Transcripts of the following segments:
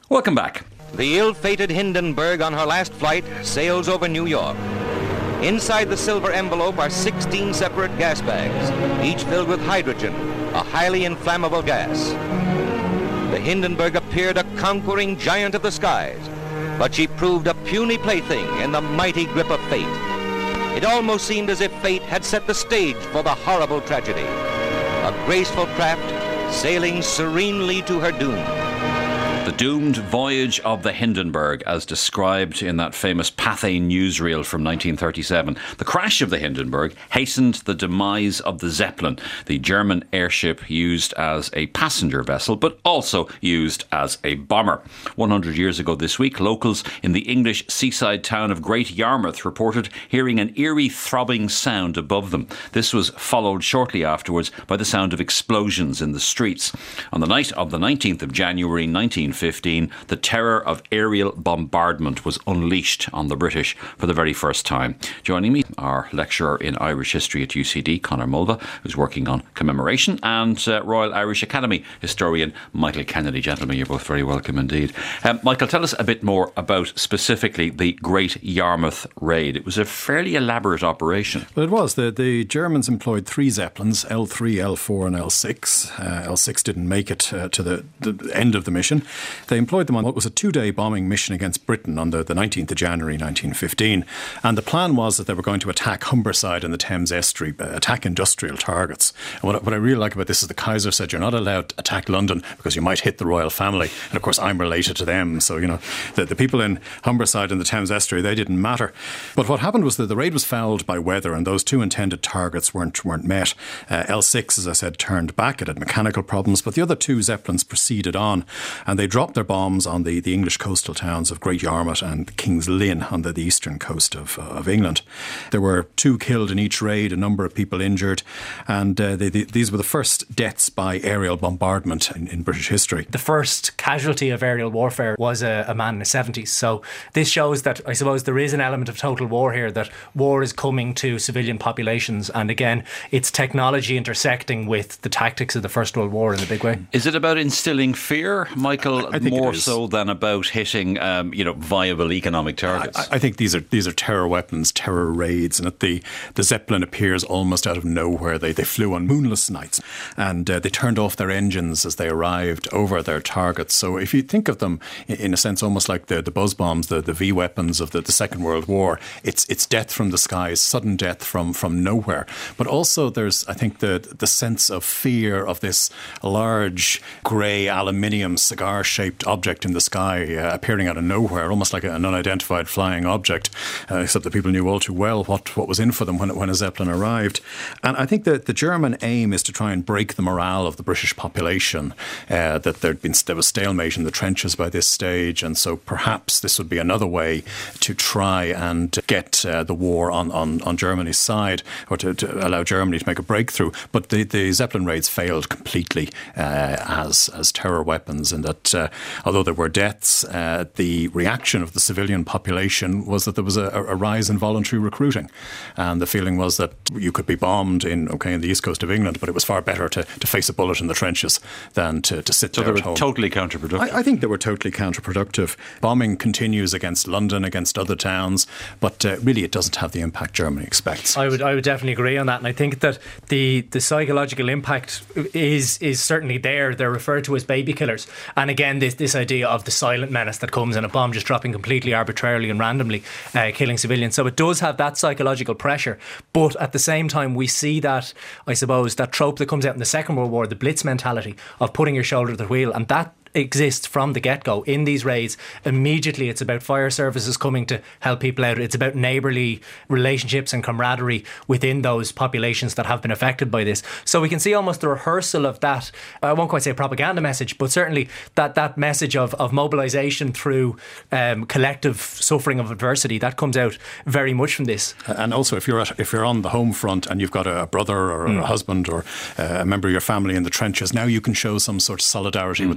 Welcome back. The ill-fated Hindenburg on her last flight sails over New York. Inside the silver envelope are 16 separate gas bags, each filled with hydrogen, a highly inflammable gas. The Hindenburg appeared a conquering giant of the skies, but she proved a puny plaything in the mighty grip of fate. It almost seemed as if fate had set the stage for the horrible tragedy. A graceful craft sailing serenely to her doom. The doomed voyage of the Hindenburg, as described in that famous Pathé newsreel from 1937. The crash of the Hindenburg hastened the demise of the Zeppelin, the German airship used as a passenger vessel, but also used as a bomber. 100 years ago this week, locals in the English seaside town of Great Yarmouth reported hearing an eerie throbbing sound above them. This was followed shortly afterwards by the sound of explosions in the streets. On the night of the 19th of January 1915, the terror of aerial bombardment was unleashed on the British for the very first time. Joining me, our lecturer in Irish history at UCD, Conor Mulva, who's working on commemoration, and Royal Irish Academy historian Michael Kennedy. Gentlemen, you're both very welcome indeed. Michael, tell us a bit more about specifically the Great Yarmouth raid. It was a fairly elaborate operation. Well, it was. The Germans employed 3 Zeppelins, L3, L4 and L6. L6 didn't make it to the end of the mission. They employed them on what was a 2-day bombing mission against Britain on the 19th of January 1915. And the plan was that they were going to attack Humberside and the Thames Estuary, attack industrial targets. And what I really like about this is the Kaiser said you're not allowed to attack London because you might hit the royal family. And of course, I'm related to them. So, the people in Humberside and the Thames Estuary, they didn't matter. But what happened was that the raid was fouled by weather and those 2 intended targets weren't met. L6, as I said, turned back. It had mechanical problems, but the other 2 Zeppelins proceeded on and they dropped their bombs on the English coastal towns of Great Yarmouth and King's Lynn on the eastern coast of England. There were 2 killed in each raid, a number of people injured, and these were the first deaths by aerial bombardment in British history. The first casualty of aerial warfare was a man in his 70s. So this shows that, I suppose, there is an element of total war here, that war is coming to civilian populations, and again, it's technology intersecting with the tactics of the First World War in a big way. Is it about instilling fear, Michael, more so than about hitting, viable economic targets? I think these are terror weapons, terror raids, and that the Zeppelin appears almost out of nowhere. They flew on moonless nights, and they turned off their engines as they arrived over their targets. So if you think of them in a sense almost like the buzz bombs, the V weapons of the Second World War, it's death from the skies, sudden death from nowhere. But also there's, I think, the sense of fear of this large grey aluminium cigar-shaped object in the sky appearing out of nowhere, almost like an unidentified flying object, except that people knew all too well what was in for them when a Zeppelin arrived. And I think that the German aim is to try and break the morale of the British population, that there was stalemate in the trenches by this stage, and so perhaps this would be another way to try and get the war on Germany's side, or to allow Germany to make a breakthrough. But the Zeppelin raids failed completely as terror weapons, and that although there were deaths, the reaction of the civilian population was that there was a rise in voluntary recruiting, and the feeling was that you could be bombed in the east coast of England, but it was far better to face a bullet in the trenches than to sit there at home. So they were totally counterproductive? I think they were totally counterproductive. Bombing continues against London, against other towns, but really it doesn't have the impact Germany expects. I would definitely agree on that, and I think that the psychological impact is certainly there. They're referred to as baby killers, and again this idea of the silent menace that comes in a bomb just dropping completely arbitrarily and randomly, killing civilians. So it does have that psychological pressure, but at the same time we see that, I suppose, that trope that comes out in the Second World War, the Blitz mentality of putting your shoulder to the wheel, and that exists from the get-go in these raids. Immediately it's about fire services coming to help people out. It's about neighbourly relationships and camaraderie within those populations that have been affected by this. So we can see almost the rehearsal of that, I won't quite say a propaganda message, but certainly that message of mobilisation through collective suffering of adversity, that comes out very much from this. And also if you're on the home front and you've got a brother or a husband or a member of your family in the trenches, now you can show some sort of solidarity with them.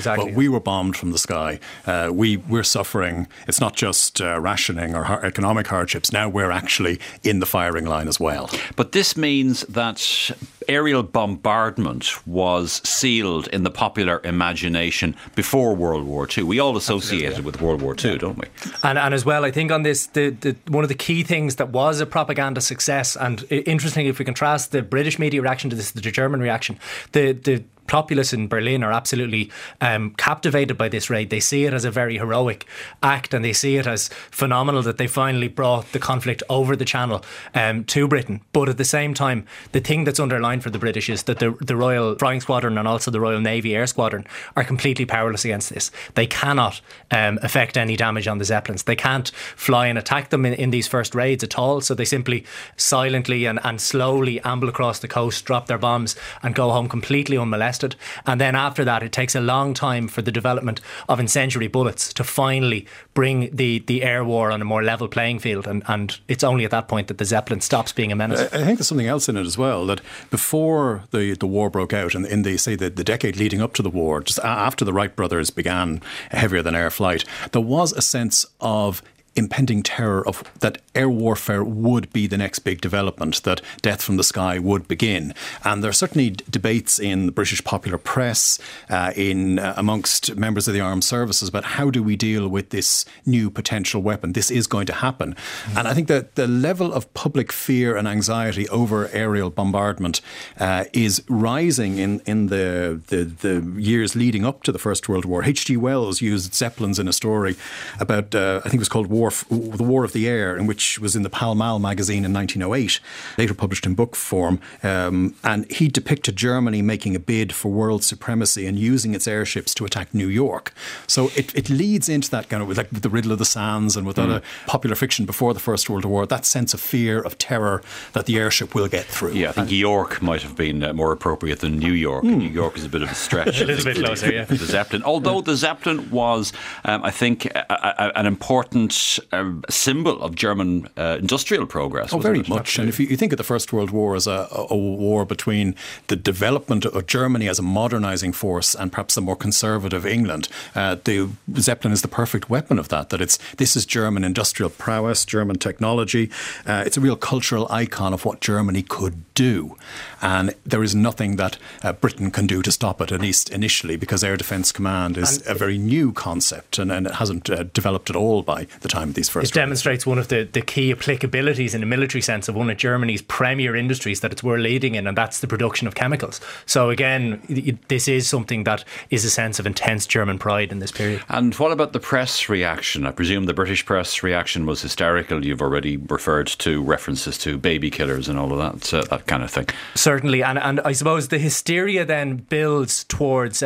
Exactly. But we were bombed from the sky. We're suffering. It's not just rationing or economic hardships. Now we're actually in the firing line as well. But this means that aerial bombardment was sealed in the popular imagination before World War II. We all associate it with World War II, don't we? And as well, I think on this, one of the key things that was a propaganda success, and interestingly, if we contrast the British media reaction to this, the German reaction, the populace in Berlin are absolutely captivated by this raid. They see it as a very heroic act, and they see it as phenomenal that they finally brought the conflict over the Channel to Britain. But at the same time, the thing that's underlined for the British is that the Royal Flying Squadron and also the Royal Navy Air Squadron are completely powerless against this. They cannot affect any damage on the Zeppelins. They can't fly and attack them in these first raids at all, so they simply silently and slowly amble across the coast, drop their bombs and go home completely unmolested. And then after that, it takes a long time for the development of incendiary bullets to finally bring the air war on a more level playing field. And it's only at that point that the Zeppelin stops being a menace. I think there's something else in it as well, that before the war broke out, and in the decade leading up to the war, just after the Wright brothers began heavier than air flight, there was a sense of impending terror of that air warfare would be the next big development, that death from the sky would begin. And there are certainly debates in the British popular press, amongst members of the armed services, about how do we deal with this new potential weapon. This is going to happen. And I think that the level of public fear and anxiety over aerial bombardment is rising in the years leading up to the First World War. H.G. Wells used Zeppelins in a story about, I think it was called The War of the Air, in which was in the Pall Mall magazine in 1908, later published in book form. And he depicted Germany making a bid for world supremacy and using its airships to attack New York. So it leads into that kind of, like with the Riddle of the Sands and with other popular fiction before the First World War, that sense of fear, of terror that the airship will get through. Yeah, I think York might have been more appropriate than New York. New York is a bit of a stretch. A little bit closer, yeah. The Zeppelin. Although the Zeppelin was, I think, an important symbol of German industrial progress. Oh, very much. And if you think of the First World War as a war between the development of Germany as a modernising force and perhaps the more conservative England, the Zeppelin is the perfect weapon of that. This is German industrial prowess, German technology. It's a real cultural icon of what Germany could do. And there is nothing that Britain can do to stop it, at least initially, because Air Defence Command is a very new concept and it hasn't developed at all by the time of these first. It demonstrates one of the key applicabilities in a military sense of one of Germany's premier industries that it's leading in, and that's the production of chemicals. So again, this is something that is a sense of intense German pride in this period. And what about the press reaction? I presume the British press reaction was hysterical. You've already referred to references to baby killers and all of that kind of thing. Certainly, and I suppose the hysteria then builds towards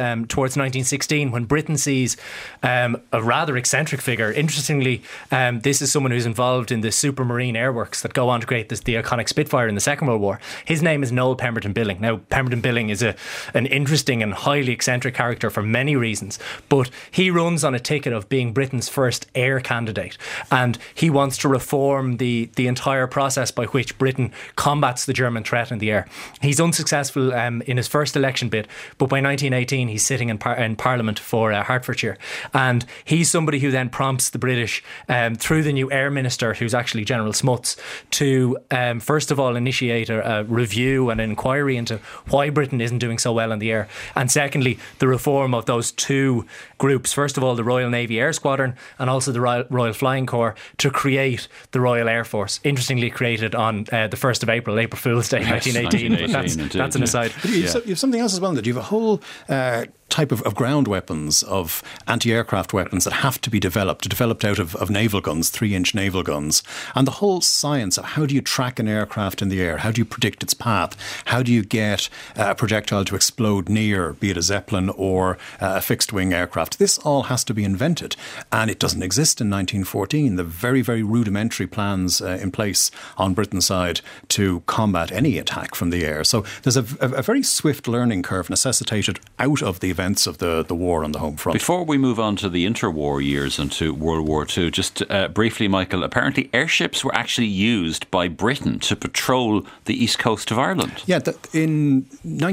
1916 when Britain sees a rather eccentric figure. Interestingly, this is someone who's involved in the Supermarine Airworks that go on to create the iconic Spitfire in the Second World War. His name is Noel Pemberton Billing. Now, Pemberton Billing is an interesting and highly eccentric character for many reasons, but he runs on a ticket of being Britain's first air candidate, and he wants to reform the entire process by which Britain combats the German threat in the air. He's unsuccessful in his first election bid, but by 1918 he's sitting in Parliament for Hertfordshire, and he's somebody who then prompts the British through the new Air Minister, who's actually General Smuts, to first of all initiate a review and an inquiry into why Britain isn't doing so well in the air, and secondly the reform of those two groups, first of all the Royal Navy Air Squadron and also the Royal Flying Corps, to create the Royal Air Force, interestingly created on the 1st of April Fool's Day, 1918, but that's an aside. But you have something else as well, that you have a whole type of ground weapons, of anti-aircraft weapons that have to be developed out of naval guns, 3-inch naval guns, and the whole science of how do you track an aircraft in the air, how do you predict its path, how do you get a projectile to explode near, be it a Zeppelin or a fixed-wing aircraft. This all has to be invented, and it doesn't exist in 1914. The very, very rudimentary plans in place on Britain's side to combat any attack from the air. So there's a very swift learning curve necessitated out of the event events of the war on the home front. Before we move on to the interwar years and to World War II, just briefly, Michael, apparently airships were actually used by Britain to patrol the east coast of Ireland. Yeah, in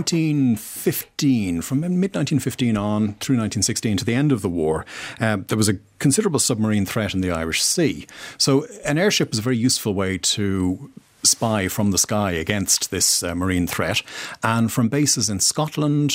1915, from mid-1915 on through 1916 to the end of the war, there was a considerable submarine threat in the Irish Sea. So an airship was a very useful way to spy from the sky against this marine threat. And from bases in Scotland,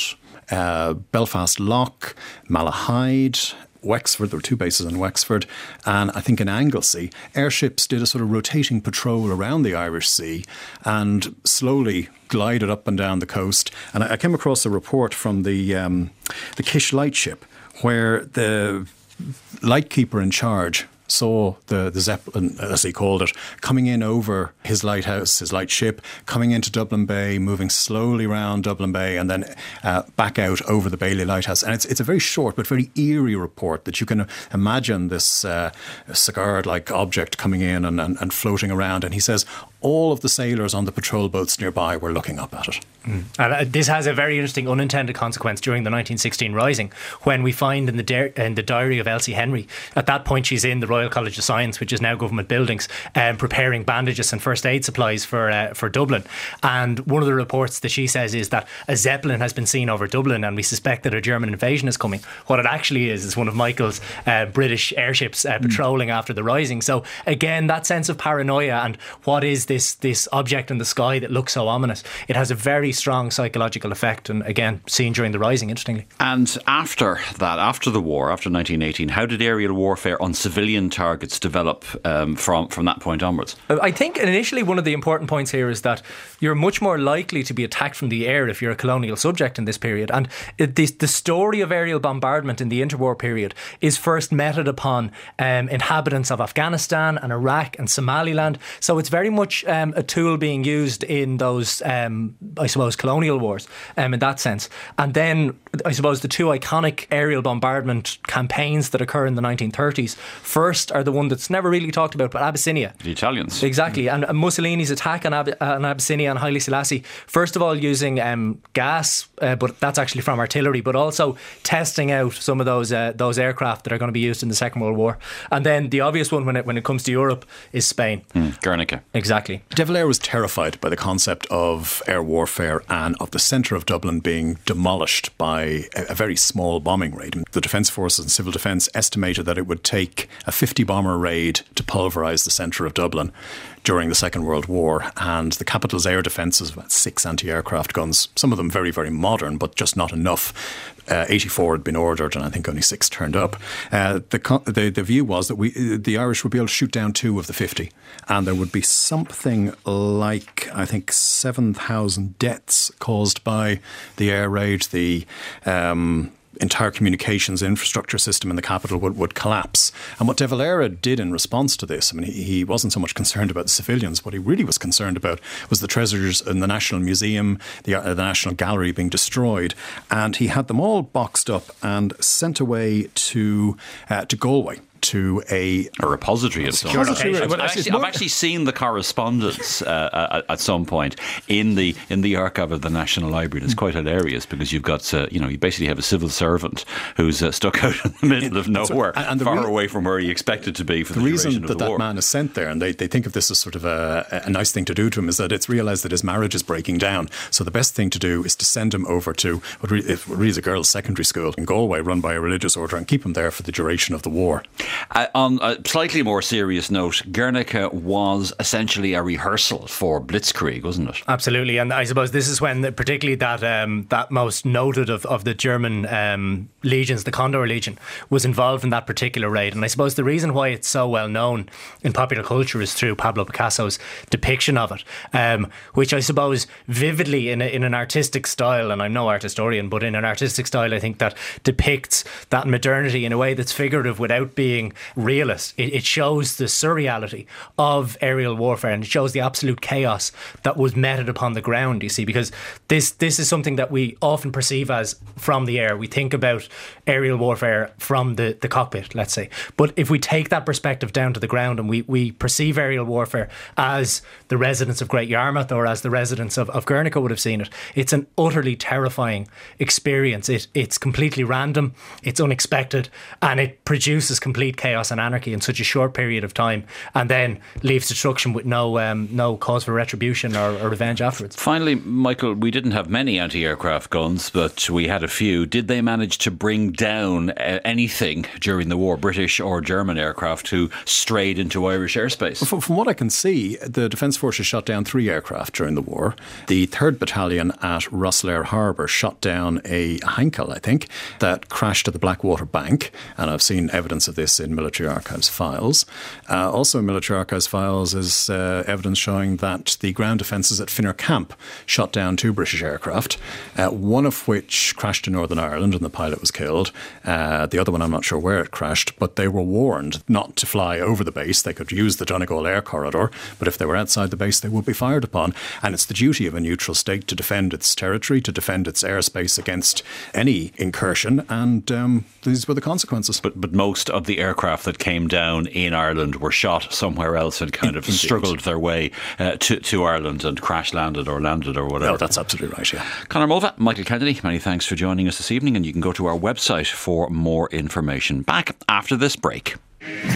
Belfast Lough, Malahide, Wexford, there were 2 bases in Wexford, and I think in Anglesey, airships did a sort of rotating patrol around the Irish Sea and slowly glided up and down the coast. And I came across a report from the Kish lightship where the lightkeeper in charge saw the Zeppelin, as he called it, coming in over his lighthouse, his lightship, coming into Dublin Bay, moving slowly around Dublin Bay, and then back out over the Bailey Lighthouse. And it's a very short but very eerie report that you can imagine this cigar-like object coming in and floating around. And he says all of the sailors on the patrol boats nearby were looking up at it. And this has a very interesting unintended consequence during the 1916 Rising, when we find in the diary of Elsie Henry, at that point she's in the Royal College of Science, which is now government buildings, preparing bandages and first aid supplies for Dublin. And one of the reports that she says is that a Zeppelin has been seen over Dublin and we suspect that a German invasion is coming. What it actually is one of Michael's British airships patrolling after the Rising. So again, that sense of paranoia and what is this object in the sky that looks so ominous, it has a very strong psychological effect, and again seen during the Rising, interestingly. And after that, after the war, after 1918, how did aerial warfare on civilian targets develop from that point onwards? I think initially one of the important points here is that you're much more likely to be attacked from the air if you're a colonial subject in this period. And the story of aerial bombardment in the interwar period is first meted upon inhabitants of Afghanistan and Iraq and Somaliland. So it's very much a tool being used in those, I suppose, colonial wars in that sense. And then I suppose the 2 iconic aerial bombardment campaigns that occur in the 1930s first are the one that's never really talked about, but Abyssinia. The Italians. Exactly. And Mussolini's attack on Abyssinia and Haile Selassie, first of all using gas, but that's actually from artillery, but also testing out some of those aircraft that are going to be used in the Second World War. And then the obvious one when it comes to Europe is Spain. Guernica. Exactly. De Valera was terrified by the concept of air warfare and of the centre of Dublin being demolished by a very small bombing raid. The Defence Forces and Civil Defence estimated that it would take a 50-bomber raid to pulverise the centre of Dublin during the Second World War, and the capital's air defences, about 6 anti-aircraft guns, some of them very, very modern, but just not enough. 84 had been ordered, and I think only 6 turned up. The view was that the Irish would be able to shoot down 2 of the 50, and there would be something like, I think, 7,000 deaths caused by the air raid. The entire communications infrastructure system in the capital would collapse. And what De Valera did in response to this, I mean, he wasn't so much concerned about the civilians. What he really was concerned about was the treasures in the National Museum, the National Gallery being destroyed. And he had them all boxed up and sent away to Galway. To a repository of some sort. I've actually seen the correspondence at some point in the archive of the National Library. It's quite hilarious because you've got you basically have a civil servant who's stuck out in the middle of nowhere, and far away from where he expected to be for the duration reason of the war. That man is sent there, and they think of this as sort of a nice thing to do to him, is that it's realised that his marriage is breaking down. So the best thing to do is to send him over to what really is a girls' secondary school in Galway, run by a religious order, and keep him there for the duration of the war. On a slightly more serious note, Guernica was essentially a rehearsal for Blitzkrieg, wasn't it? Absolutely, and I suppose this is when particularly that most noted of the German legions, the Condor Legion, was involved in that particular raid. And I suppose the reason why it's so well known in popular culture is through Pablo Picasso's depiction of it, which I suppose vividly in an artistic style, and I'm no art historian, but in an artistic style I think that depicts that modernity in a way that's figurative without being being realist. It shows the surreality of aerial warfare, and it shows the absolute chaos that was meted upon the ground, you see, because this is something that we often perceive as from the air. We think about aerial warfare from the cockpit, let's say. But if we take that perspective down to the ground and we perceive aerial warfare as the residents of Great Yarmouth or as the residents of Guernica would have seen it, it's an utterly terrifying experience. It's completely random, it's unexpected, and it produces complete chaos and anarchy in such a short period of time, and then leaves destruction with no cause for retribution or revenge afterwards. Finally, Michael, we didn't have many anti-aircraft guns, but we had a few. Did they manage to bring down anything during the war, British or German aircraft who strayed into Irish airspace? From what I can see, the Defence Forces shot down 3 aircraft during the war. The 3rd Battalion at Rosslare Harbour shot down a Heinkel, I think, that crashed at the Blackwater Bank, and I've seen evidence of this in Military Archives files. Also in Military Archives files is evidence showing that the ground defences at Finner Camp shot down 2 British aircraft, one of which crashed in Northern Ireland and the pilot was killed. The other one, I'm not sure where it crashed, but they were warned not to fly over the base. They could use the Donegal air corridor, but if they were outside the base, they would be fired upon. And it's the duty of a neutral state to defend its territory, to defend its airspace against any incursion, and these were the consequences. But most of the aircraft that came down in Ireland were shot somewhere else and kind of struggled their way to Ireland and crash landed or whatever. No, that's absolutely right, yeah. Conor Mulva, Michael Kennedy, many thanks for joining us this evening, and you can go to our website for more information. Back after this break.